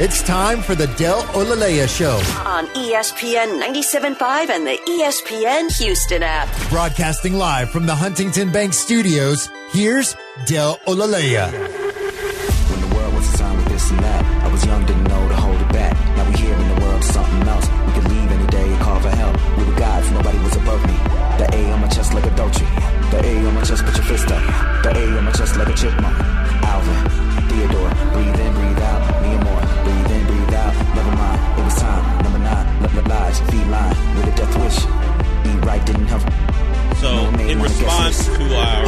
It's time for the Del Olaleya Show on ESPN 97.5 and the ESPN Houston app. Broadcasting live from the Huntington Bank Studios, here's Del Olaleya. When the world was assigned with this and that, I was young, didn't know to hold it back. Now we here in the world, something else. We could leave any day and call for help. We were gods, nobody was above me. The A on my chest like a Dolce. The A on my chest, put your fist up. The A on my chest like a chipmunk. Alvin, Theodore, breathe in, breathe out. Me and more, breathe in, breathe out. Never mind, it was time. Number 9, love lies, feline with a death wish. Eat right, didn't help. So, in response to our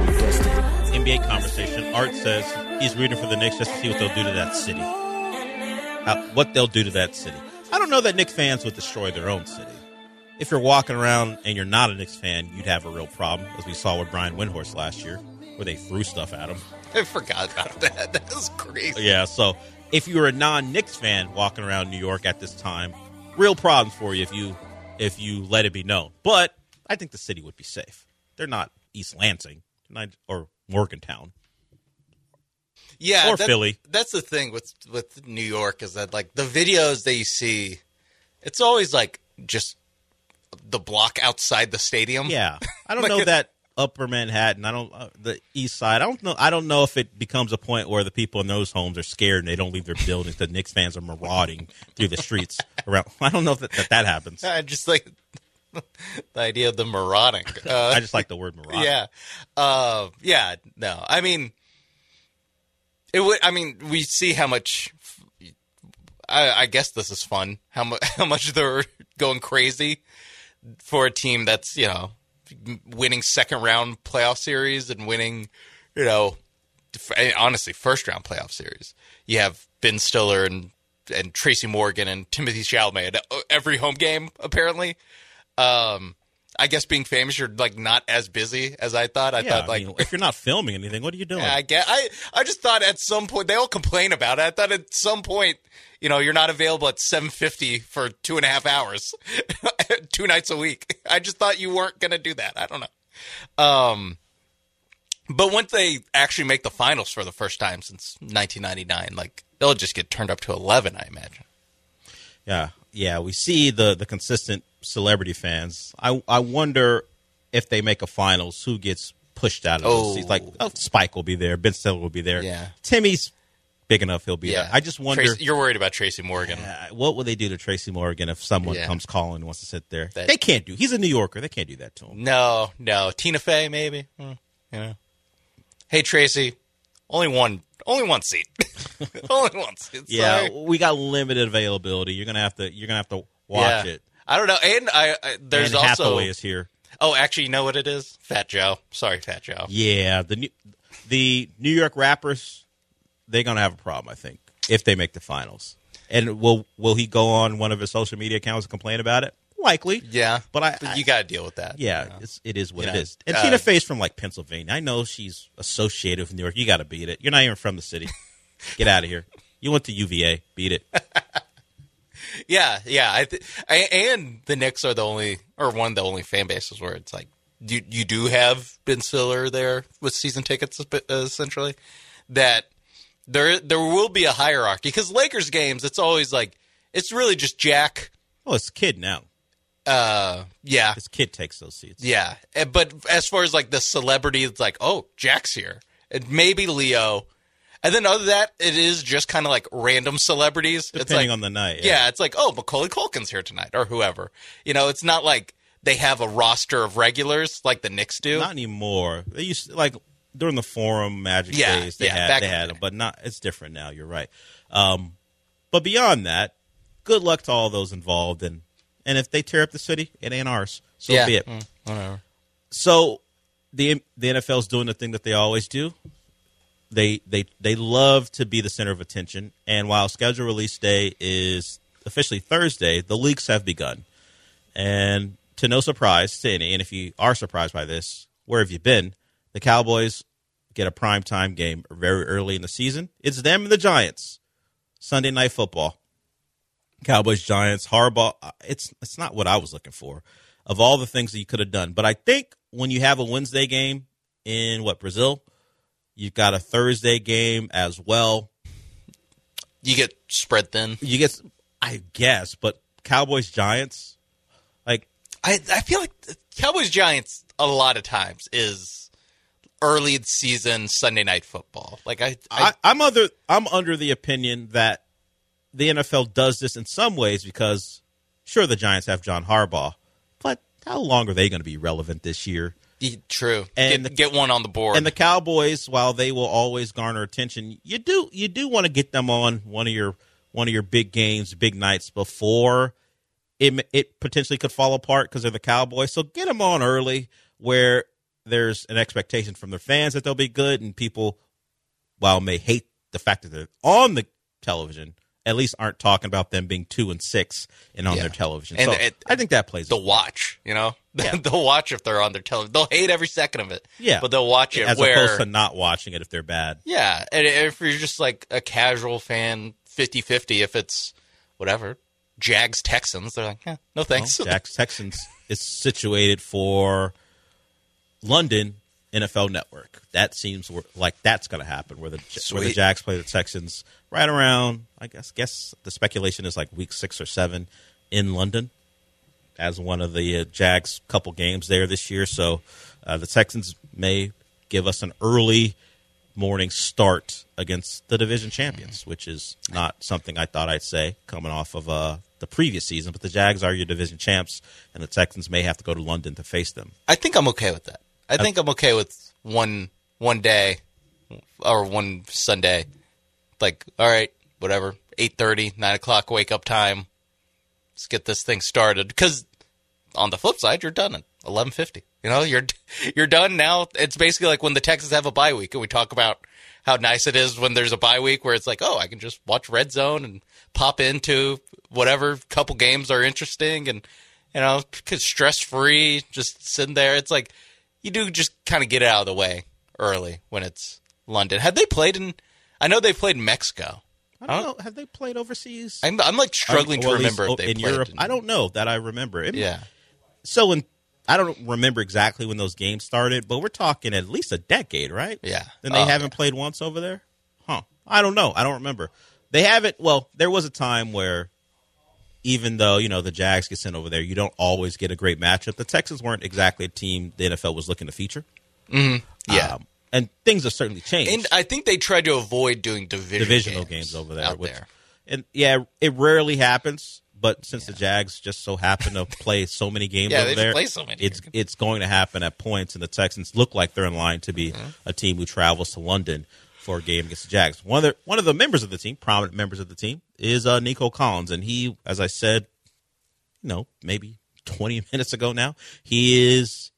NBA conversation, Art says he's rooting for the Knicks just to see what they'll do to that city. What they'll do to that city. I don't know that Knicks fans would destroy their own city. If you're walking around and you're not a Knicks fan, you'd have a real problem, as we saw with Brian Windhorst last year, where they threw stuff at him. I forgot about that. That was crazy. Yeah, so if you were a non-Knicks fan walking around New York at this time, real problems for you if you let it be known. But I think the city would be safe. They're not East Lansing or Morgantown. Yeah, or Philly. That's the thing with New York is that, like, the videos that you see, it's always like just the block outside the stadium. Yeah, I don't know that Upper Manhattan. The East Side. I don't know if it becomes a point where the people in those homes are scared and they don't leave their buildings. The Knicks fans are marauding through the streets around. I don't know if that happens. I just like the idea of the marauding. I just like the word marauding. Yeah. Yeah. No. I mean, it would. I mean, we see how much. I guess this is fun. How much they're going crazy for a team that's, you know, winning second round playoff series and winning, you know, honestly first round playoff series. You have Ben Stiller and Tracy Morgan and Timothy Chalamet at every home game apparently. I guess being famous, you're like not as busy as I thought. I thought like if you're not filming anything, what are you doing? I just thought at some point they all complain about it. I thought at some point, you know, you're not available at 7:50 for 2.5 hours, 2 nights a week. I just thought you weren't going to do that. I don't know. But once they actually make the finals for the first time since 1999, like they'll just get turned up to 11, I imagine. Yeah. We see the consistent celebrity fans. I wonder if they make a finals, who gets pushed out of those seats. Like Spike will be there, Ben Stiller will be there. Yeah. Timmy's big enough, he'll be there. I just wonder. You're worried about Tracy Morgan. What will they do to Tracy Morgan if someone comes calling and wants to sit there? They can't do. He's a New Yorker. They can't do that to him. No. Tina Fey, maybe. Yeah. Hey, Tracy, only one seat. Only one seat. Yeah, we got limited availability. You're gonna have to watch it. I don't know. And there's Anne also Hathaway is here. Oh, actually, you know what it is? Fat Joe. Sorry, Fat Joe. Yeah, the New York rappers, they're gonna have a problem, I think, if they make the finals. And will he go on one of his social media accounts and complain about it? Likely. Yeah, but you got to deal with that. Yeah, it is what it is. And Tina Fey's from like Pennsylvania. I know she's associated with New York. You got to beat it. You're not even from the city. Get out of here. You went to UVA. Beat it. Yeah. And the Knicks are one of the only fan bases where it's like you do have Ben Stiller there with season tickets, essentially. That there will be a hierarchy because Lakers games, it's always like it's really just Jack. Oh, it's Kid now. Yeah, his kid takes those seats. Yeah, but as far as like the celebrity, it's like, oh, Jack's here, and maybe Leo. And then other than that, it is just kind of like random celebrities. Depending on the night. Yeah, it's like, oh, Macaulay Culkin's here tonight or whoever. You know, it's not like they have a roster of regulars like the Knicks do. Not anymore. They used to, like during the Forum Magic days, they had them, but not. It's different now. You're right. But beyond that, good luck to all those involved. And if they tear up the city, it ain't ours. So be it. Whatever. So the NFL's doing the thing that they always do. They love to be the center of attention, and while schedule release day is officially Thursday, the leagues have begun. And to no surprise to any, and if you are surprised by this, where have you been? The Cowboys get a primetime game very early in the season. It's them and the Giants. Sunday Night Football. Cowboys, Giants, Harbaugh. It's not what I was looking for of all the things that you could have done. But I think when you have a Wednesday game in Brazil, you've got a Thursday game as well. You get spread thin. You get, I guess, but Cowboys Giants, like I feel like Cowboys Giants a lot of times is early season Sunday night football. Like I'm under the opinion that the NFL does this in some ways because sure the Giants have John Harbaugh, but how long are they going to be relevant this year? True. And get one on the board. And the Cowboys, while they will always garner attention, you do want to get them on one of your big games, big nights before it potentially could fall apart because they're the Cowboys. So get them on early where there's an expectation from their fans that they'll be good, and people, while may hate the fact that they're on the television, at least aren't talking about them being 2-6 and on their television. And so I think that plays the watch, Yeah. They'll watch if they're on their television. They'll hate every second of it. Yeah. But they'll watch it as opposed to not watching it if they're bad. Yeah. And if you're just like a casual fan, 50-50, if it's whatever, Jags Texans, they're like, no thanks. Well, Jags Texans is situated for London NFL Network. That seems like that's going to happen where the Jags play the Texans right around, I guess the speculation is like week 6 or 7 in London as one of the Jags couple games there this year. So the Texans may give us an early morning start against the division champions, which is not something I thought I'd say coming off of the previous season. But the Jags are your division champs, and the Texans may have to go to London to face them. I think I'm okay with that. I think I'm okay with one day or one Sunday. Like, all right, whatever, 8:30, 9 o'clock wake up time. Let's get this thing started. Because on the flip side, you're done at 11:50. You're done now. It's basically like when the Texans have a bye week, and we talk about how nice it is when there's a bye week where it's like, oh, I can just watch Red Zone and pop into whatever couple games are interesting, and stress free, just sitting there. It's like you do just kind of get it out of the way early when it's London. Have they played in? I know they played in Mexico. I don't know. Have they played overseas? I'm like struggling to remember if they in played Europe. I don't know that I remember. Yeah. So I don't remember exactly when those games started, but we're talking at least a decade, right? Yeah. And they haven't played once over there? Huh. I don't know. I don't remember. They haven't. Well, there was a time where even though, the Jags get sent over there, you don't always get a great matchup. The Texans weren't exactly a team the NFL was looking to feature. Mm-hmm. Yeah. And things have certainly changed. And I think they tried to avoid doing divisional games over there. there. And yeah, it rarely happens. But since the Jags just so happen to play so many games over there, play so many. It's going to happen at points. And the Texans look like they're in line to be a team who travels to London for a game against the Jags. One of the members of the team, prominent members of the team, is Nico Collins. And he, as I said, maybe 20 minutes ago now, he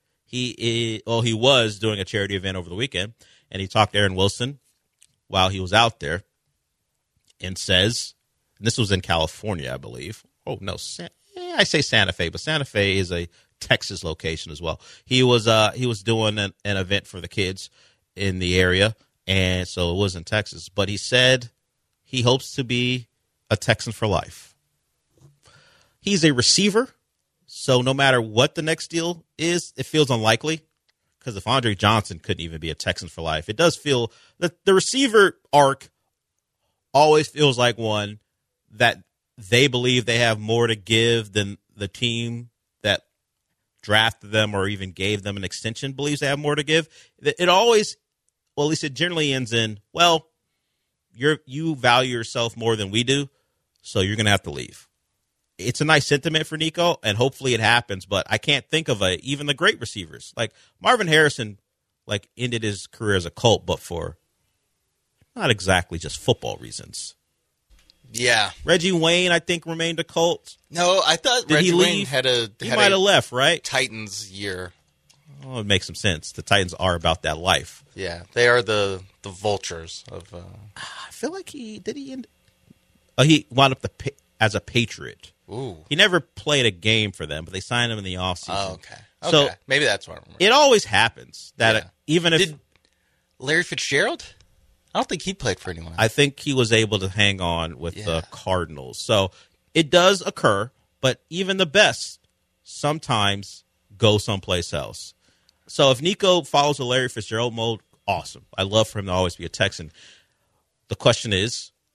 was doing a charity event over the weekend, and he talked to Aaron Wilson while he was out there and says, and this was in California, I believe. Oh, no, I say Santa Fe, but Santa Fe is a Texas location as well. He was doing an event for the kids in the area, and so it was in Texas. But he said he hopes to be a Texan for life. He's a receiver, so no matter what the next deal is, it feels unlikely. Because if Andre Johnson couldn't even be a Texan for life, it does feel that the receiver arc always feels like one that they believe they have more to give than the team that drafted them or even gave them an extension believes they have more to give. It always, well, at least it generally ends in, well, you value yourself more than we do, so you're going to have to leave. It's a nice sentiment for Nico, and hopefully it happens, but I can't think of even the great receivers. Like Marvin Harrison ended his career as a Colt, but for not exactly just football reasons. Yeah. Reggie Wayne, I think, remained a Colt. No, I thought Reggie Wayne had he might have left, right? Titans year. Oh, it makes some sense. The Titans are about that life. Yeah, they are the vultures of. I feel like he wound up as a Patriot. Ooh. He never played a game for them, but they signed him in the offseason. Oh, okay. So maybe that's what I remember. It always happens that even if Did Larry Fitzgerald? I don't think he played for anyone. I think he was able to hang on with the Cardinals. So it does occur, but even the best sometimes go someplace else. So if Nico follows the Larry Fitzgerald mode, awesome. I love for him to always be a Texan. The question is,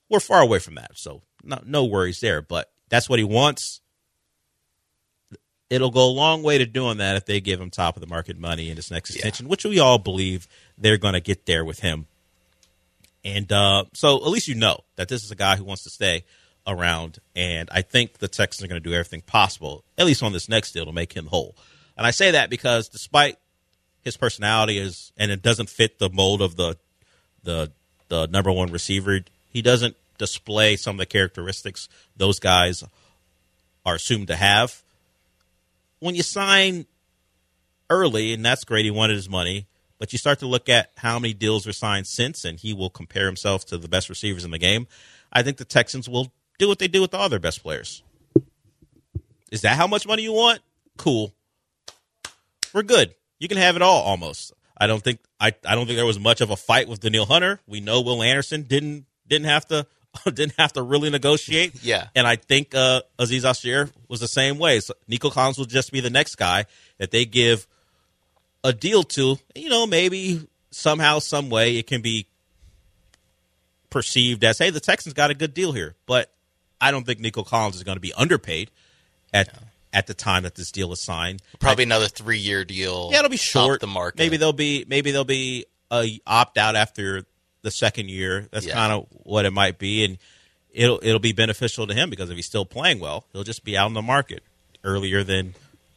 we're far away from that, so no worries there. But that's what he wants. It'll go a long way to doing that if they give him top of the market money in his next extension, which we all believe they're going to get there with him. And so at least you know that this is a guy who wants to stay around, and I think the Texans are going to do everything possible, at least on this next deal, to make him whole. And I say that because despite his personality and it doesn't fit the mold of the number one receiver, he doesn't display some of the characteristics those guys are assumed to have. When you sign early, and that's great, he wanted his money, but you start to look at how many deals were signed since, and he will compare himself to the best receivers in the game. I think the Texans will do what they do with all their best players. Is that how much money you want? Cool. We're good. You can have it all almost. I don't think there was much of a fight with Danielle Hunter. We know Will Anderson didn't have to really negotiate. Yeah. And I think Azeez Al-Shaair was the same way. So Nico Collins will just be the next guy that they give a deal to. Maybe somehow, some way it can be perceived as, hey, the Texans got a good deal here. But I don't think Nico Collins is going to be underpaid at the time that this deal is signed. Probably another 3-year deal. Yeah, it'll be short. The market. Maybe there'll be a opt out after the second year. That's kind of what it might be, and it'll be beneficial to him because if he's still playing well, he'll just be out in the market earlier than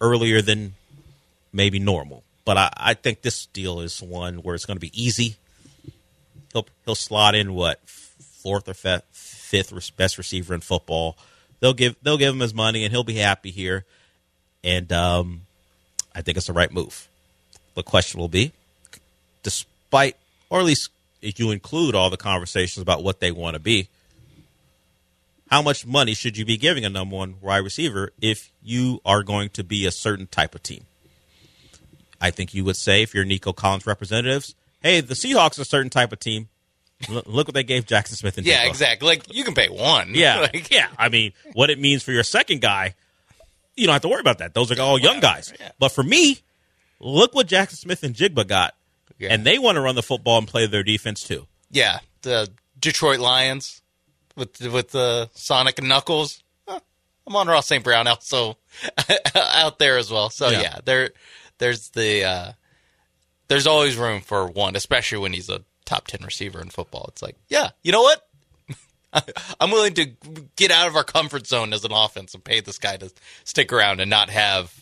maybe normal. But I think this deal is one where it's going to be easy. He'll slot in fourth or fifth best receiver in football. They'll give him his money and he'll be happy here. And I think it's the right move. The question will be, despite, or at least if you include all the conversations about what they want to be, how much money should you be giving a number one wide receiver if you are going to be a certain type of team? I think you would say, if you're Nico Collins representatives, hey, the Seahawks are a certain type of team. Look what they gave Jackson Smith and Yeah, Jigba. Exactly. Like, you can pay one. Yeah, I mean, what it means for your second guy, you don't have to worry about that. Those are all young guys. Yeah. But for me, look what Jackson Smith and Jigba got. Yeah. And they want to run the football and play their defense too. Yeah, the Detroit Lions with the Sonic and Knuckles. I'm on Ross St. Brown also out there as well. So yeah, there's always room for one, especially when he's a top 10 receiver in football. It's like, yeah, you know what? I'm willing to get out of our comfort zone as an offense and pay this guy to stick around and not have,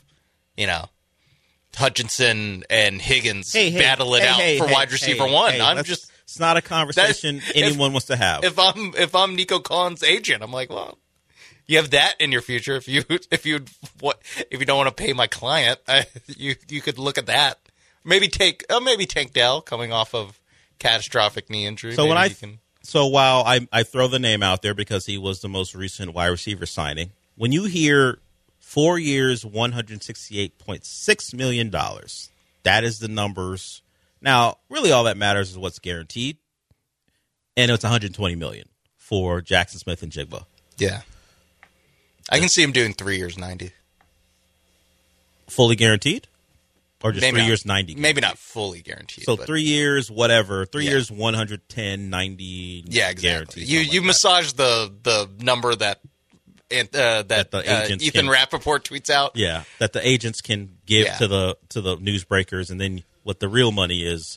Hutchinson and Higgins battle it out for wide receiver one. It's not a conversation anyone wants to have. If I'm Nico Collins' agent, I'm like, well, you have that in your future. If you don't want to pay my client, you could look at that. Maybe Tank Dell coming off of catastrophic knee injury. So while I throw the name out there because he was the most recent wide receiver signing, when you hear 4 years, $168.6 million, that is the numbers. Now, really all that matters is what's guaranteed, and it's $120 million for Jackson Smith and Jigba. Yeah. I can see him doing 3 years, 90. Fully guaranteed? Or just maybe 3 years, 90? Maybe not fully guaranteed. So 3 years, whatever. 3 years, 110, 90 exactly. guaranteed. You massage the number that the agents Ethan Rappaport tweets out. Yeah, that the agents can give to the newsbreakers, and then what the real money is.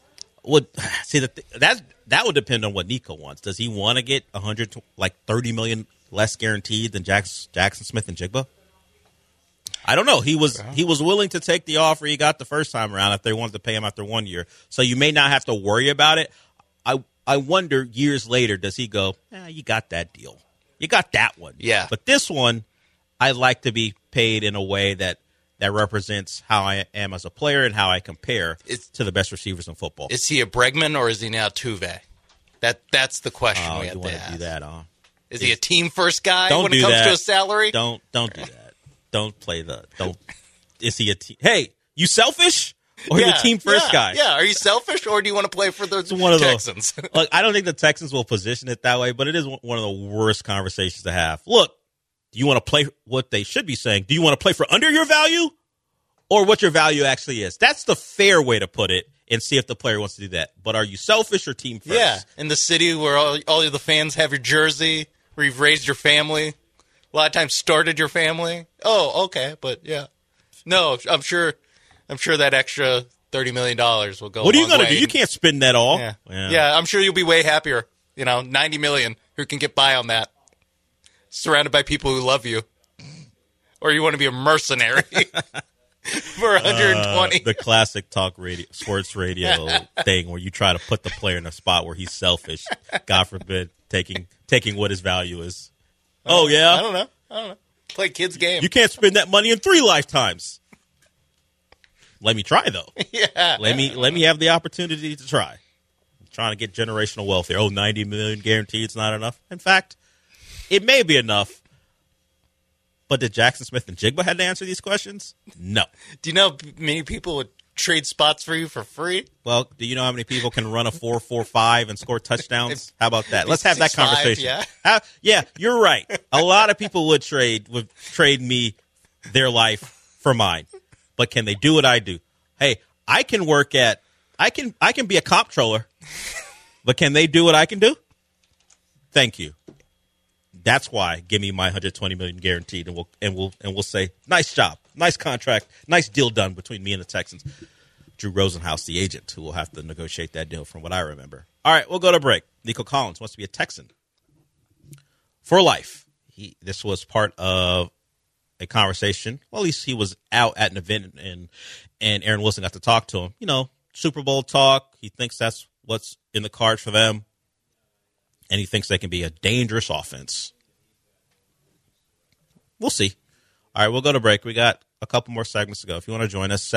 That would depend on what Nico wants. Does he want to get $30 million less guaranteed than Jackson Smith and Jigba? I don't know. He was willing to take the offer he got the first time around if they wanted to pay him after 1 year. So you may not have to worry about it. I wonder years later, does he go, you got that deal. You got that one. Yeah. But this one, I like to be paid in a way that represents how I am as a player and how I compare to the best receivers in football. Is he a Bregman or is he now Tuve? That's the question we have you to want ask. to do that, Is he a team first guy when it comes to a salary? Don't do that. Don't play is he a team? Hey, you selfish? Or the team first guy? Yeah, are you selfish or do you want to play for the Texans? Look, I don't think the Texans will position it that way, but it is one of the worst conversations to have. Look, do you want to play what they should be saying? Do you want to play for under your value or what your value actually is? That's the fair way to put it and see if the player wants to do that. But are you selfish or team first? Yeah, in the city where all of the fans have your jersey, where you've raised your family, a lot of times started your family. Oh, okay, but yeah. No, I'm sure that extra $30 million will go. What are you going to do? You can't spend that all. Yeah, I'm sure you'll be way happier. $90 million. Who can get by on that? Surrounded by people who love you. Or you want to be a mercenary for 120. The classic sports radio thing where you try to put the player in a spot where he's selfish. God forbid, taking what his value is. Oh, yeah? I don't know. Play kids' game. You can't spend that money in 3 lifetimes. Let me try, though. Yeah. Let me have the opportunity to try. I'm trying to get generational wealth here. 90 million guaranteed is not enough. In fact, it may be enough. But did Jackson Smith and Jigba had to answer these questions? No. Do you know many people would trade spots for you for free? Well, do you know how many people can run a 4.45 and score touchdowns? How about that? Let's have that 6'5", conversation. yeah. Yeah, you're right. A lot of people would trade me their life for mine. But can they do what I do? Hey, I can be a comptroller. But can they do what I can do? Thank you. That's why give me my 120 million guaranteed, and we'll say nice job, nice contract, nice deal done between me and the Texans. Drew Rosenhaus, the agent, who will have to negotiate that deal, from what I remember. All right, we'll go to break. Nico Collins wants to be a Texan for life. This was part of a conversation. Well, at least he was out at an event, and Aaron Wilson got to talk to him. Super Bowl talk. He thinks that's what's in the cards for them. And he thinks they can be a dangerous offense. We'll see. All right, we'll go to break. We got a couple more segments to go. If you want to join us,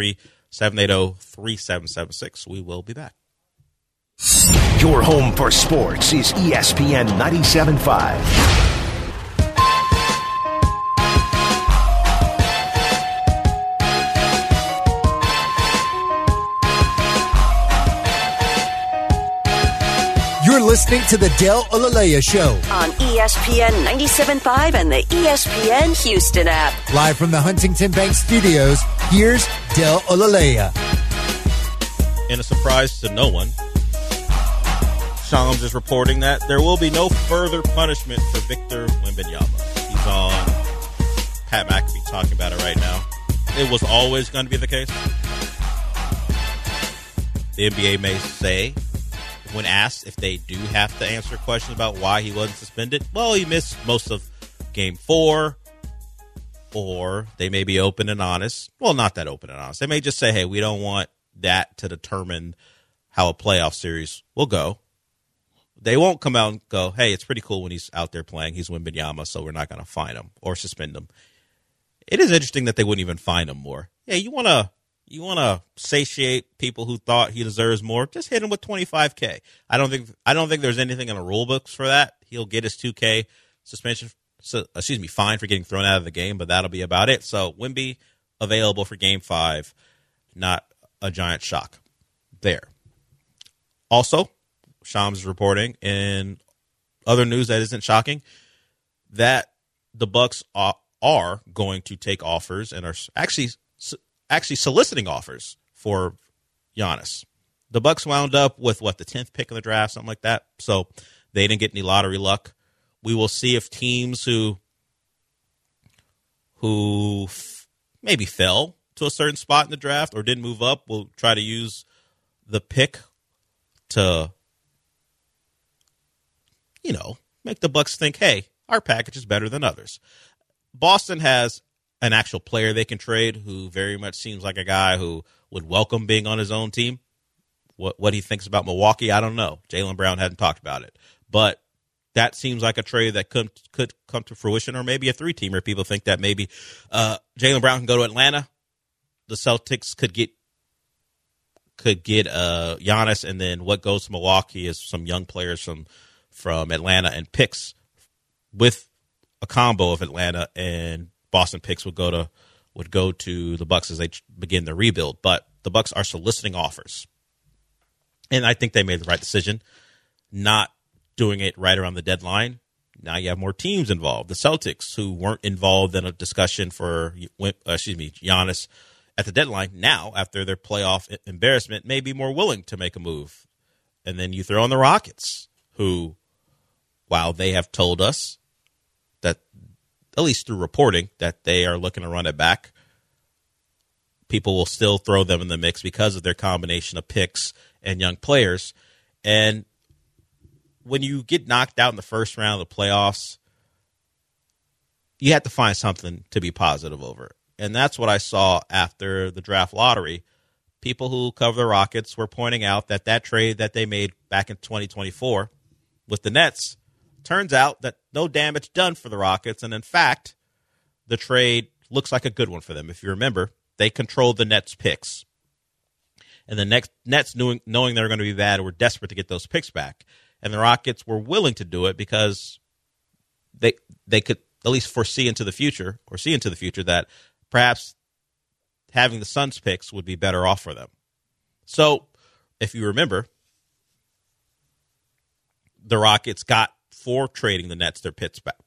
713-780-3776. We will be back. Your home for sports is ESPN 97.5. You're listening to the Del Olaleya Show on ESPN 97.5 and the ESPN Houston app. Live from the Huntington Bank Studios, here's Del Olaleya. In a surprise to no one, Shams is reporting that there will be no further punishment for Victor Wembanyama. He's on Pat McAfee talking about it right now. It was always going to be the case. The NBA may say, when asked if they do have to answer questions about why he wasn't suspended, well, he missed most of Game 4, or they may be open and honest. Well, not that open and honest. They may just say, hey, we don't want that to determine how a playoff series will go. They won't come out and go, hey, it's pretty cool when he's out there playing. He's Wembanyama, so we're not going to fine him or suspend him. It is interesting that they wouldn't even fine him more. Yeah, you want to satiate people who thought he deserves more, just hit him with $25K. I don't think there's anything in the rule books for that. He'll get his $2K fine for getting thrown out of the game, but that'll be about it. So Wemby available for Game 5, not a giant shock there. Also, Shams is reporting in other news that isn't shocking that the Bucks are going to take offers and are actually soliciting offers for Giannis. The Bucks wound up with the 10th pick in the draft, something like that. So they didn't get any lottery luck. We will see if teams who maybe fell to a certain spot in the draft or didn't move up will try to use the pick to, make the Bucks think, hey, our package is better than others. Boston has an actual player they can trade who very much seems like a guy who would welcome being on his own team. What he thinks about Milwaukee, I don't know. Jaylen Brown hadn't talked about it. But that seems like a trade that could come to fruition, or maybe a 3-teamer. People think that maybe Jaylen Brown can go to Atlanta. The Celtics could get Giannis, and then what goes to Milwaukee is some young players from Atlanta and picks with a combo of Atlanta and Boston picks would go to the Bucks as they begin their rebuild. But the Bucks are soliciting offers, and I think they made the right decision, not doing it right around the deadline. Now you have more teams involved. The Celtics, who weren't involved in a discussion for Giannis at the deadline now, after their playoff embarrassment, may be more willing to make a move. And then you throw in the Rockets, who, while they have told us that, at least through reporting, that they are looking to run it back, people will still throw them in the mix because of their combination of picks and young players. And when you get knocked out in the first round of the playoffs, you have to find something to be positive over. And that's what I saw after the draft lottery. People who cover the Rockets were pointing out that that trade that they made back in 2024 with the Nets, turns out that no damage done for the Rockets. And in fact, the trade looks like a good one for them. If you remember, they controlled the Nets' picks. And the Nets, knowing they were going to be bad, were desperate to get those picks back. And the Rockets were willing to do it because they could at least see into the future that perhaps having the Suns picks would be better off for them. So, if you remember, the Rockets got, for trading the Nets, their picks back.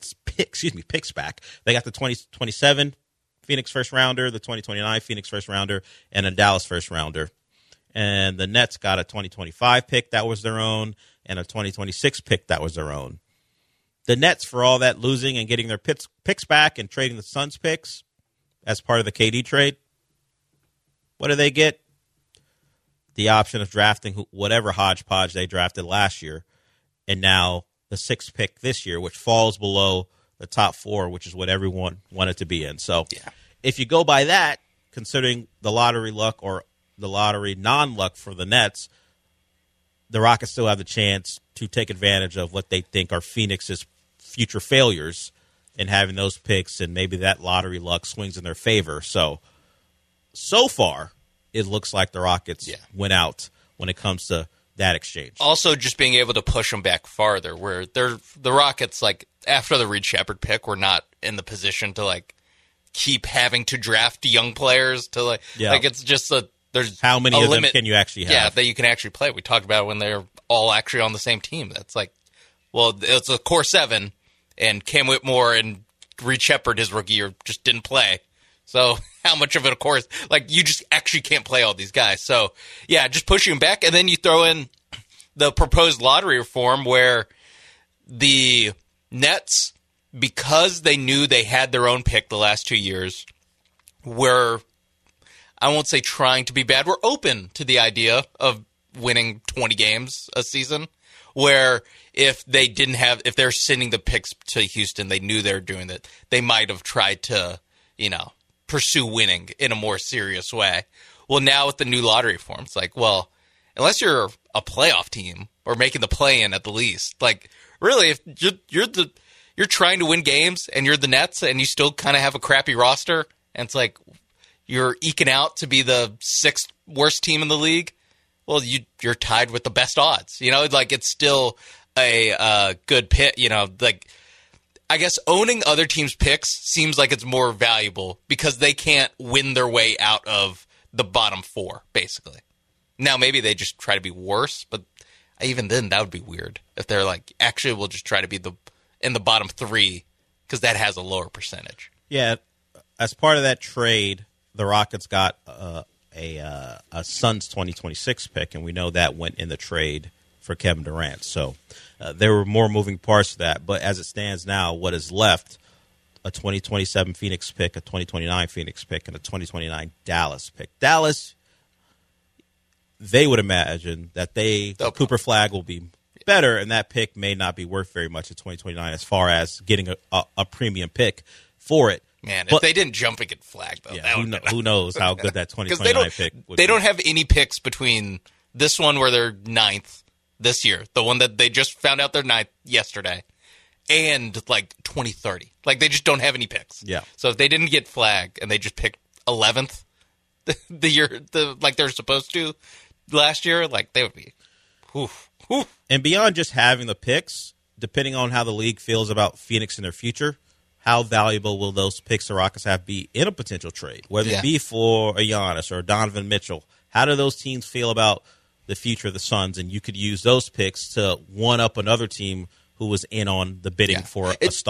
They got the 2027 Phoenix first rounder, the 2029 Phoenix first rounder, and a Dallas first rounder. And the Nets got a 2025 pick that was their own, and a 2026 pick that was their own. The Nets, for all that losing and getting their picks back and trading the Suns picks as part of the KD trade, what do they get? The option of drafting whatever hodgepodge they drafted last year, and now the 6th pick this year, which falls below the top 4, which is what everyone wanted to be in. So if you go by that, considering the lottery luck or the lottery non-luck for the Nets, the Rockets still have the chance to take advantage of what they think are Phoenix's future failures and having those picks, and maybe that lottery luck swings in their favor. So far, it looks like the Rockets went out when it comes to that exchange. Also, just being able to push them back farther, where the Rockets, like, after the Reed Shepherd pick, were not in the position to, like, keep having to draft young players to, like, it's just there's how many of limit, them can you actually have? Yeah, that you can actually play. We talked about it when they're all actually on the same team. That's like, well, it's a core 7, and Cam Whitmore and Reed Shepherd, his rookie year, just didn't play. So how much of it, of course, like, you just actually can't play all these guys. So, yeah, just pushing them back. And then you throw in the proposed lottery reform where the Nets, because they knew they had their own pick the last 2 years, were, I won't say trying to be bad, were open to the idea of winning 20 games a season, where if they're sending the picks to Houston, they knew they were doing that, they might have tried to, pursue winning in a more serious way. Well, now with the new lottery form, it's like, well, unless you're a playoff team or making the play-in at the least, like, really, if you're trying to win games and you're the Nets and you still kind of have a crappy roster, and it's like you're eking out to be the 6th worst team in the league, well, you're tied with the best odds. Like, it's still a good pick. Like, I guess owning other teams' picks seems like it's more valuable because they can't win their way out of the bottom 4, basically. Now, maybe they just try to be worse, but even then, that would be weird. If they're like, actually, we'll just try to be in the bottom 3 because that has a lower percentage. Yeah, as part of that trade, the Rockets got a Suns 2026 pick, and we know that went in the trade for Kevin Durant. So there were more moving parts to that. But as it stands now, what is left, a 2027 Phoenix pick, a 2029 Phoenix pick, and a 2029 Dallas pick. Dallas, they would imagine that the Cooper Flag will be better, and that pick may not be worth very much in 2029 as far as getting a premium pick for it. Man, if they didn't jump and get flagged, though, who knows how good that 2029 pick would be. They don't have any picks between this one where they're 9th this year, the one that they just found out they're 9th yesterday, and, like, 2030. Like, they just don't have any picks. Yeah. So if they didn't get flagged and they just picked 11th the year, like they're supposed to last year, like, they would be, oof. And beyond just having the picks, depending on how the league feels about Phoenix in their future, how valuable will those picks the Rockets have be in a potential trade, whether it be for a Giannis or a Donovan Mitchell? How do those teams feel about the future of the Suns? And you could use those picks to one-up another team who was in on the bidding for a star.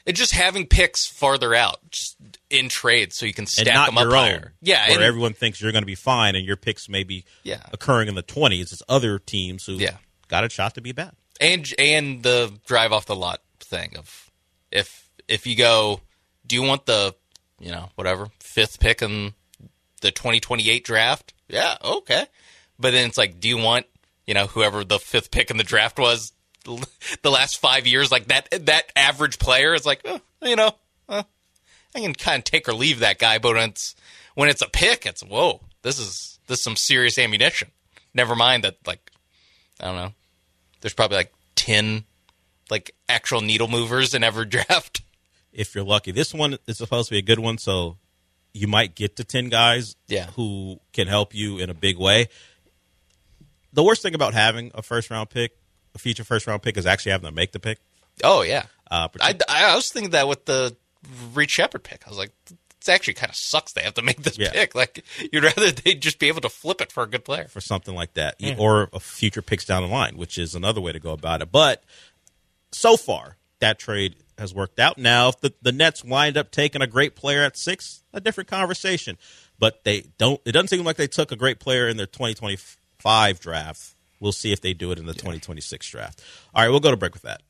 It's just having picks farther out, just in trade, so you can stack and not them up your own, higher. Yeah, where and everyone thinks you're going to be fine, and your picks may be occurring in the 20s. It's other teams who got a shot to be bad. And the drive off the lot thing of if you go, do you want the whatever 5th pick in the 2028 draft? Yeah, okay. But then it's like, do you want whoever the 5th pick in the draft was the last 5 years, like that average player is like, I can kind of take or leave that guy, but when it's a pick, it's whoa, this is some serious ammunition. Never mind that, like, I don't know, there's probably like 10 like actual needle movers in every draft. If you're lucky, this one is supposed to be a good one, so you might get to 10 guys who can help you in a big way. The worst thing about having a future first round pick, is actually having to make the pick. Oh yeah, I was thinking that with the Reed Shepherd pick. I was like, it actually kind of sucks they have to make this pick. Like, you'd rather they just be able to flip it for a good player, for something like that, or a future picks down the line, which is another way to go about it. But so far, that trade has worked out. Now, if the Nets wind up taking a great player at 6, a different conversation. But they don't. It doesn't seem like they took a great player in their 2025 draft. We'll see if they do it in the 2026 draft. All right, we'll go to break with that.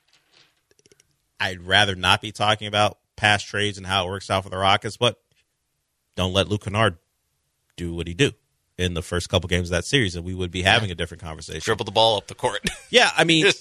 I'd rather not be talking about past trades and how it works out for the Rockets, but don't let Luke Kennard do what he do in the first couple games of that series, and we would be having a different conversation. Dribble the ball up the court. Yeah, I mean,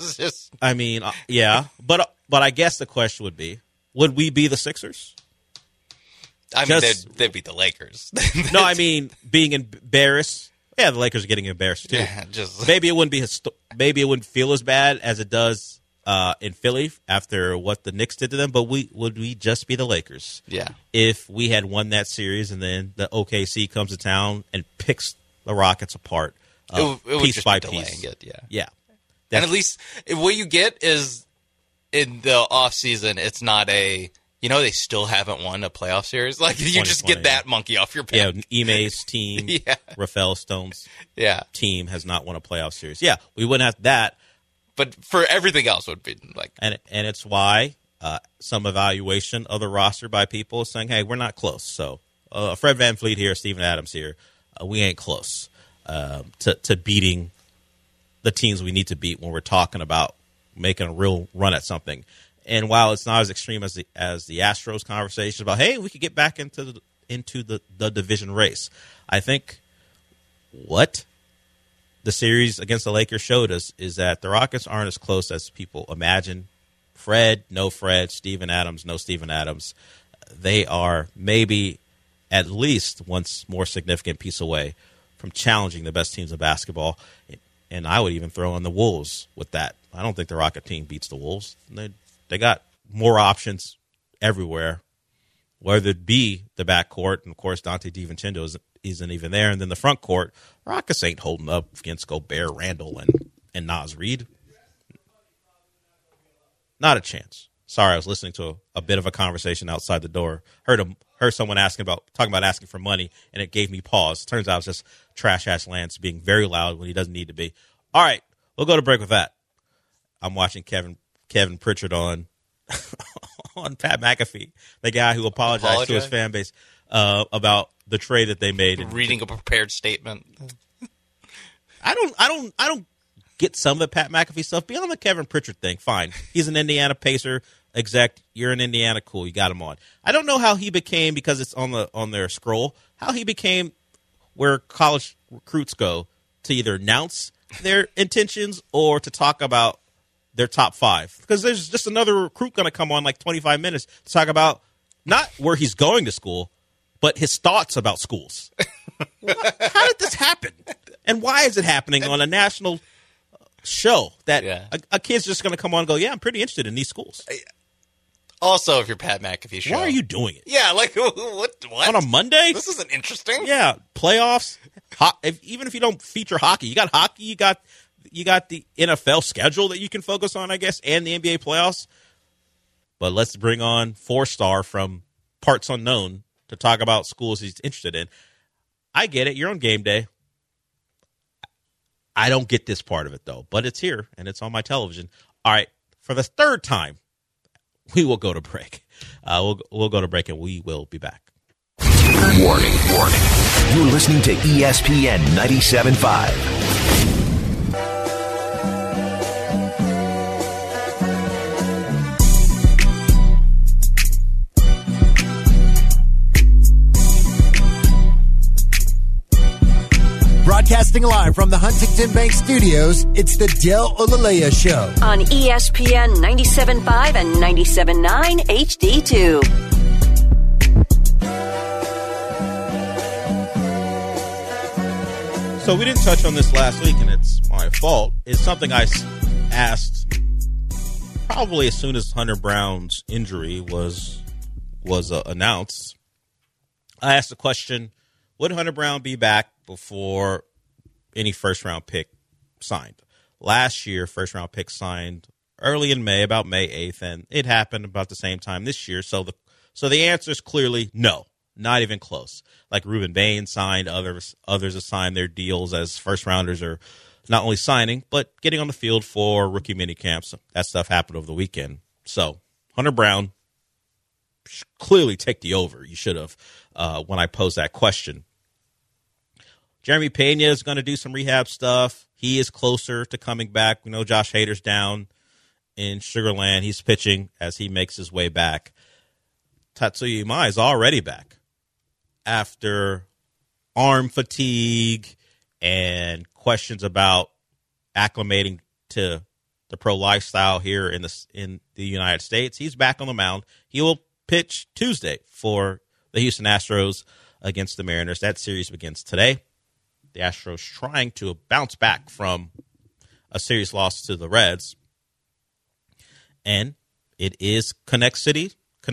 but I guess the question would be, would we be the Sixers? I mean, they'd be the Lakers. No, I mean, being embarrassed. Yeah, the Lakers are getting embarrassed too. Yeah, maybe it wouldn't feel as bad as it does in Philly after what the Knicks did to them. But would we just be the Lakers? Yeah. If we had won that series and then the OKC comes to town and picks the Rockets apart, it would piece just by be piece. It, yeah. And at least what you get is in the off season, it's not a. They still haven't won a playoff series. Like, you just get that monkey off your back. Yeah, Ime's team, Rafael Stone's team has not won a playoff series. Yeah, we wouldn't have that. But for everything else, it would be like... And it's why some evaluation of the roster by people is saying, hey, we're not close. So Fred VanVleet here, Steven Adams here, we ain't close to beating the teams we need to beat when we're talking about making a real run at something. And while it's not as extreme as the Astros conversation about, hey, we could get back into the division race, I think what the series against the Lakers showed us is that the Rockets aren't as close as people imagine. Fred, no Fred. Steven Adams, no Steven Adams. They are maybe at least one more significant piece away from challenging the best teams in basketball. And I would even throw in the Wolves with that. I don't think the Rocket team beats the Wolves. They got more options everywhere, whether it be the backcourt, and, of course, Dante DiVincenzo isn't even there, and then the front court, Rockets ain't holding up against Gobert, Randall, and Naz Reid. Not a chance. Sorry, I was listening to a bit of a conversation outside the door. Heard someone talking about asking for money, and it gave me pause. Turns out it's just trash-ass Lance being very loud when he doesn't need to be. All right, we'll go to break with that. I'm watching Kevin Pritchard on Pat McAfee, the guy who apologized to his fan base about the trade that they made. Reading a prepared statement. I don't get some of the Pat McAfee stuff. Beyond the Kevin Pritchard thing, fine. He's an Indiana Pacer exec. You're in Indiana, cool. You got him on. I don't know how he became, because it's on their scroll, how he became where college recruits go to either announce their intentions or to talk about their top 5, because there's just another recruit going to come on like 25 minutes to talk about not where he's going to school, but his thoughts about schools. How did this happen? And why is it happening on a national show that a kid's just going to come on and go, yeah, I'm pretty interested in these schools? Also, if you're Pat McAfee show. Why are you doing it? Yeah, like, what? On a Monday? This isn't interesting. Yeah, playoffs. Even if you don't feature hockey, you got hockey, you got the NFL schedule that you can focus on, I guess, and the NBA playoffs. But let's bring on 4-star from Parts Unknown to talk about schools he's interested in. I get it. You're on game day. I don't get this part of it, though. But it's here, and it's on my television. All right, for the third time, we will go to break. We'll go to break, and we will be back. Warning. You're listening to ESPN 97.5. Broadcasting live from the Huntington Bank Studios, it's the Del Olaleya Show. On ESPN 97.5 and 97.9 HD2. So we didn't touch on this last week, and it's my fault. It's something I asked probably as soon as Hunter Brown's injury was announced. I asked the question, would Hunter Brown be back before any first-round pick signed? Last year, first-round pick signed early in May, about May 8th, and it happened about the same time this year. So the answer is clearly no, not even close. Like Ruben Bain signed, others have signed their deals as first-rounders are not only signing, but getting on the field for rookie mini camps. That stuff happened over the weekend. So Hunter Brown clearly take the over. You should have when I posed that question. Jeremy Pena is going to do some rehab stuff. He is closer to coming back. We know Josh Hader's down in Sugar Land. He's pitching as he makes his way back. Tatsuya Imai is already back after arm fatigue and questions about acclimating to the pro lifestyle here in the United States. He's back on the mound. He will pitch Tuesday for the Houston Astros against the Mariners. That series begins today. The Astros trying to bounce back from a serious loss to the Reds. And it is Connect Day,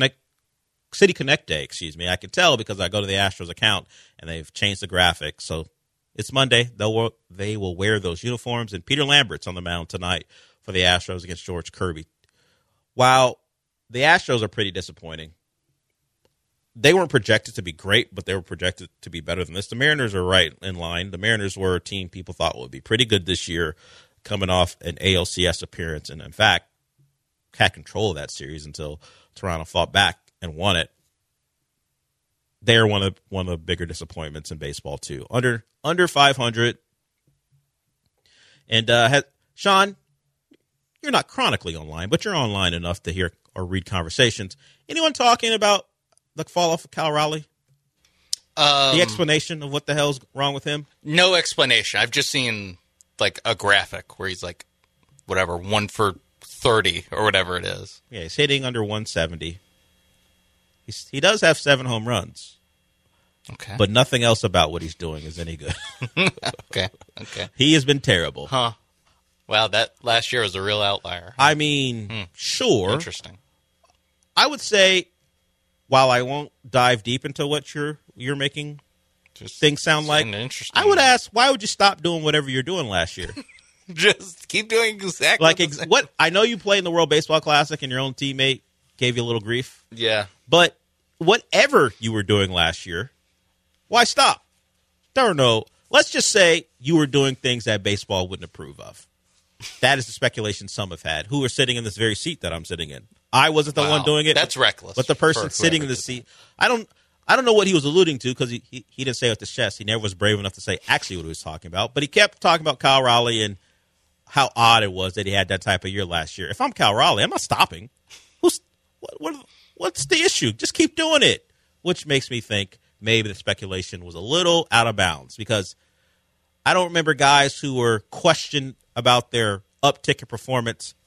excuse me. I can tell because I go to the Astros account and they've changed the graphic. So it's Monday. They will wear those uniforms. And Peter Lambert's on the mound tonight for the Astros against George Kirby. While the Astros are pretty disappointing, they weren't projected to be great, but they were projected to be better than this. The Mariners are right in line. The Mariners were a team people thought would be pretty good this year, coming off an ALCS appearance, and in fact, had control of that series until Toronto fought back and won it. They're one of the bigger disappointments in baseball too. Under 500. And Sean, you're not chronically online, but you're online enough to hear or read conversations. Anyone talking about the fall off of Cal Raleigh? The explanation of what the hell's wrong with him? No explanation. I've just seen like a graphic where he's like, whatever, 1 for 30 or whatever it is. Yeah, he's hitting under 170. He does have 7 home runs. Okay. But nothing else about what he's doing is any good. Okay. He has been terrible. Huh. Wow, that last year was a real outlier. I mean, sure. Interesting. I would say, while I won't dive deep into what you're making things sound like, interesting. I would ask, why would you stop doing whatever you're doing last year? Just keep doing exactly what I know you played in the World Baseball Classic and your own teammate gave you a little grief. Yeah. But whatever you were doing last year, why stop? Don't know. Let's just say you were doing things that baseball wouldn't approve of. That is the speculation some have had, who are sitting in this very seat that I'm sitting in. I wasn't the one doing it. That's reckless. But the person sitting in the seat, I don't know what he was alluding to because he didn't say it with his chest. He never was brave enough to say actually what he was talking about. But he kept talking about Cal Raleigh and how odd it was that he had that type of year last year. If I'm Cal Raleigh, I'm not stopping. What's the issue? Just keep doing it. Which makes me think maybe the speculation was a little out of bounds because I don't remember guys who were questioned about their uptick in performance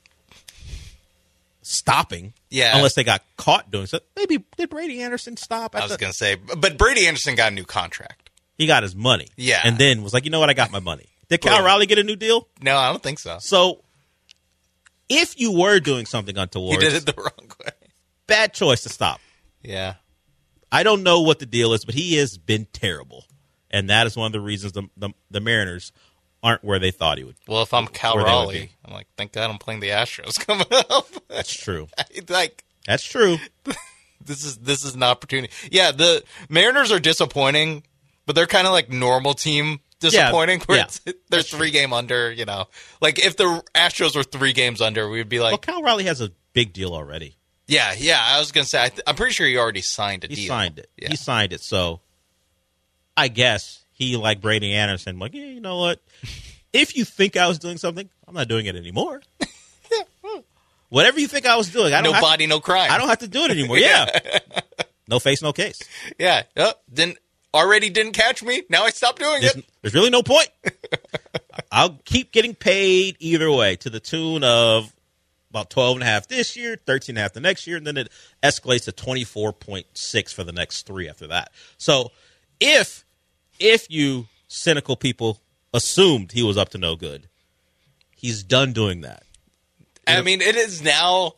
stopping, unless they got caught doing so. Maybe did Brady Anderson stop? I was going to say, but Brady Anderson got a new contract. He got his money, and then was like, you know what? I got my money. Did Cal Raleigh get a new deal? No, I don't think so. So, if you were doing something untoward, he did it the wrong way. Bad choice to stop. Yeah, I don't know what the deal is, but he has been terrible, and that is one of the reasons the Mariners aren't where they thought he would. Well, if I'm Cal Raleigh, I'm like, thank God I'm playing the Astros coming up. That's true. That's true. This is an opportunity. Yeah, the Mariners are disappointing, but they're kind of like normal team disappointing. Where they're 3 game under. You know, like if the Astros were 3 games under, we'd be like, well, Cal Raleigh has a big deal already. Yeah. I was gonna say I'm pretty sure he already signed a deal. He signed it. Yeah. He signed it. So I guess he, like Brady Anderson, like, yeah, you know what? If you think I was doing something, I'm not doing it anymore. Whatever you think I was doing, no body, no crime. I don't have to do it anymore. Yeah. No face, no case. Yeah. Didn't catch me. Now I stopped doing it. There's really no point. I'll keep getting paid either way, to the tune of about 12.5 this year, 13.5 the next year, and then it escalates to 24.6 for the next 3 after that. So if you cynical people assumed he was up to no good, he's done doing that. I mean, it is now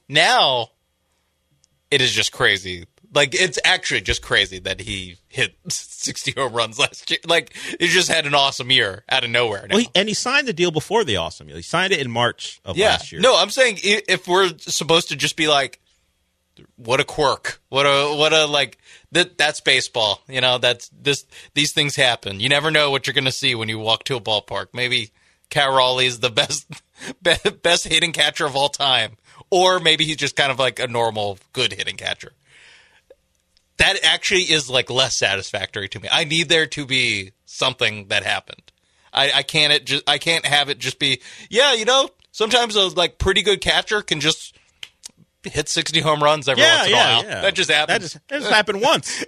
it is just crazy. Like, it's actually just crazy that he hit 60 home runs last year. Like, he just had an awesome year out of nowhere now. Well, he signed the deal before the awesome year. He signed it in March of last year. No, I'm saying if we're supposed to just be like, what a quirk. What a like, that's baseball. You know, these things happen. You never know what you're going to see when you walk to a ballpark. Maybe Cal Raleigh's the best hitting catcher of all time. Or maybe he's just kind of like a normal, good hitting catcher. That actually is like less satisfactory to me. I need there to be something that happened. I can't have it just be, sometimes a like pretty good catcher can just hit 60 home runs every once in a while. Yeah. That just happens. That just happened once.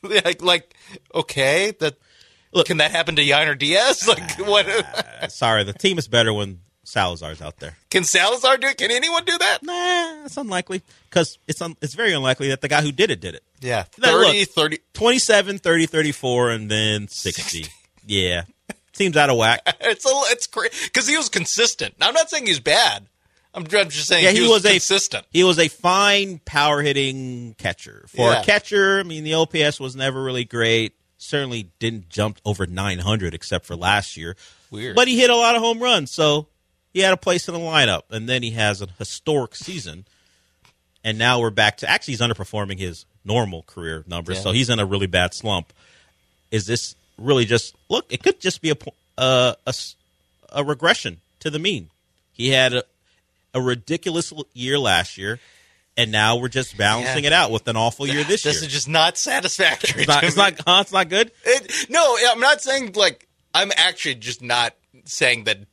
Okay, can that happen to Yainer Diaz? Like what? Sorry, the team is better when Salazar's out there. Can Salazar do it? Can anyone do that? Nah, it's unlikely because it's very unlikely that the guy who did it. Yeah, 30, 27, 30, 34, and then 60. Yeah, seems out of whack. It's crazy because he was consistent. I'm not saying he's bad. I'm just saying he was consistent. He was a fine power hitting catcher. For a catcher, I mean, the OPS was never really great. Certainly didn't jump over 900 except for last year. Weird, but he hit a lot of home runs, so he had a place in the lineup. And then he has a historic season. And now we're back to actually he's underperforming his normal career numbers, so he's in a really bad slump. Is this really just look? It could just be a regression to the mean. He had a ridiculous year last year, and now we're just balancing it out with an awful year this year. This is just not satisfactory. It's not good. No, I'm not saying like I'm actually just not saying that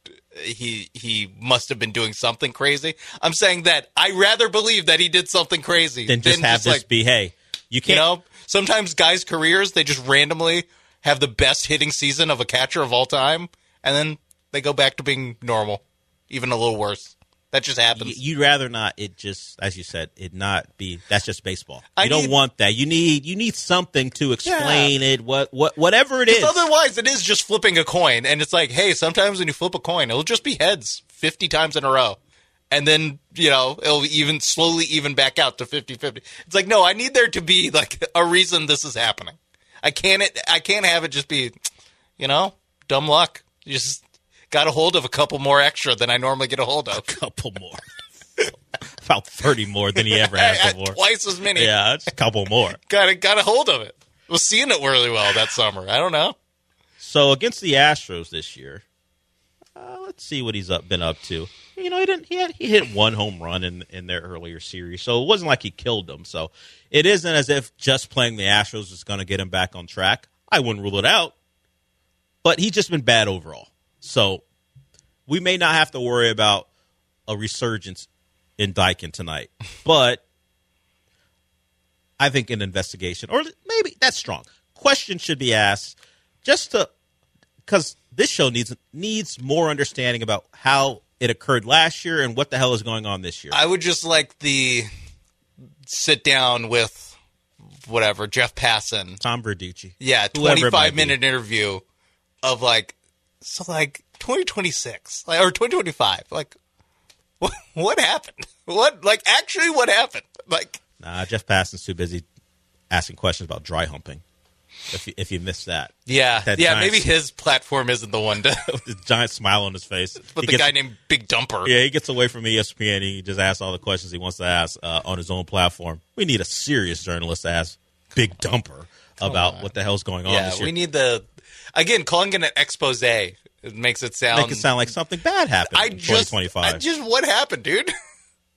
he must have been doing something crazy. I'm saying that I rather believe that he did something crazy than just have this be, hey, you can't. You know, sometimes guys' careers, they just randomly have the best hitting season of a catcher of all time, and then they go back to being normal, even a little worse. That just happens. You'd rather not it just, as you said, it not be. That's just baseball. You don't want that. You need something to explain it. Whatever it is. Otherwise, it is just flipping a coin, and it's like, hey, sometimes when you flip a coin, it'll just be heads 50 times in a row, and then it'll slowly even back out to 50-50. It's like, no, I need there to be like a reason this is happening. I can't have it just be, dumb luck. You just got a hold of a couple more extra than I normally get a hold of. A couple more. About 30 more than he ever has before. Twice as many. Yeah, just a couple more. Got a hold of it. Was seeing it really well that summer. I don't know. So against the Astros this year, let's see what he's been up to. He hit one home run in their earlier series, so it wasn't like he killed them. So it isn't as if just playing the Astros is going to get him back on track. I wouldn't rule it out, but he's just been bad overall. So we may not have to worry about a resurgence in Daikin tonight, but I think an investigation, or maybe that's strong. Questions should be asked because this show needs more understanding about how it occurred last year and what the hell is going on this year. I would just like the sit down with whatever, Jeff Passan. Tom Verducci. Yeah, 25-minute interview of like, so like 2026 or 2025. Like, what happened? What happened? Like, nah, Jeff Passan's too busy asking questions about dry humping. If you missed that. Yeah, maybe his platform isn't the one to the giant smile on his face. But the guy named Big Dumper. Yeah, he gets away from ESPN. He just asks all the questions he wants to ask on his own platform. We need a serious journalist to ask Big Dumper about what the hell's going on this year. We need calling it an expose. It makes it sound like something bad happened in 2025. What happened, dude?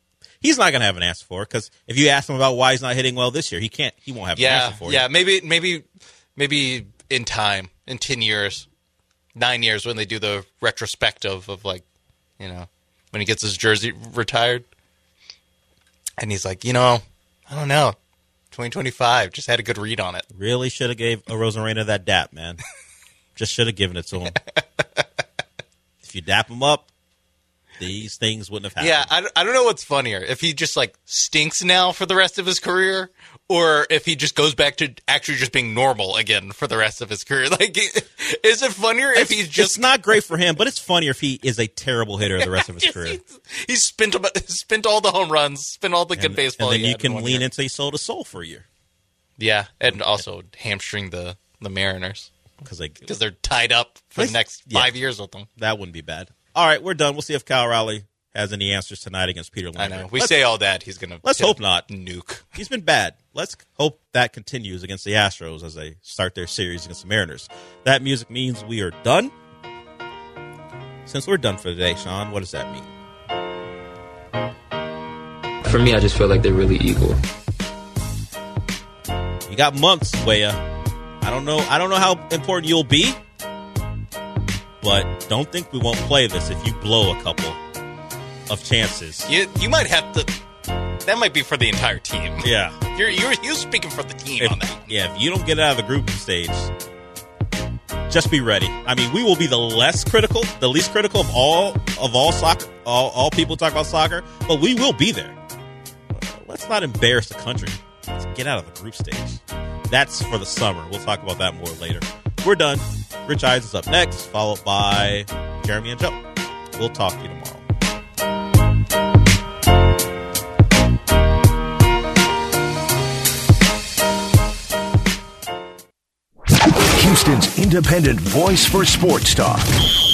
He's not going to have an answer for it because if you ask him about why he's not hitting well this year, he won't have an answer for it. Yeah, maybe in time, in 10 years, 9 years, when they do the retrospective of when he gets his jersey retired, and he's like, I don't know, 2025, just had a good read on it. Really should have gave Arozarena that dap, man. Just should have given it to him. If you dap him up, these things wouldn't have happened. Yeah, I don't know what's funnier. If he just, stinks now for the rest of his career, or if he just goes back to actually just being normal again for the rest of his career. Is it funnier if he's just... It's not great for him, but it's funnier if he is a terrible hitter the rest of his career. He's spent all the home runs, spent all the good baseball. And then you can lean into Soul to Soul for a year. Yeah, and also hamstring the Mariners. Because they're tied up for the next 5 years with them. That wouldn't be bad. All right, we're done. We'll see if Kyle Rowley has any answers tonight against Peter Lambert. I know. We say all that. He's going to... Let's hope not. Nuke. He's been bad. Let's hope that continues against the Astros as they start their series against the Mariners. That music means we are done. Since we're done for today, Sean, what does that mean? For me, I just feel like they're really equal. You got months, Weah. I don't know how important you'll be. But don't think we won't play this if you blow a couple of chances. You might have to. That might be for the entire team. Yeah, you're speaking for the team on that. Yeah, if you don't get out of the group stage, just be ready. I mean, we will be the least critical of all soccer, all people talk about soccer, but we will be there. Let's not embarrass the country. Let's get out of the group stage. That's for the summer. We'll talk about that more later. We're done. Rich Eisen is up next, followed by Jeremy and Joe. We'll talk to you tomorrow. Houston's independent voice for sports talk.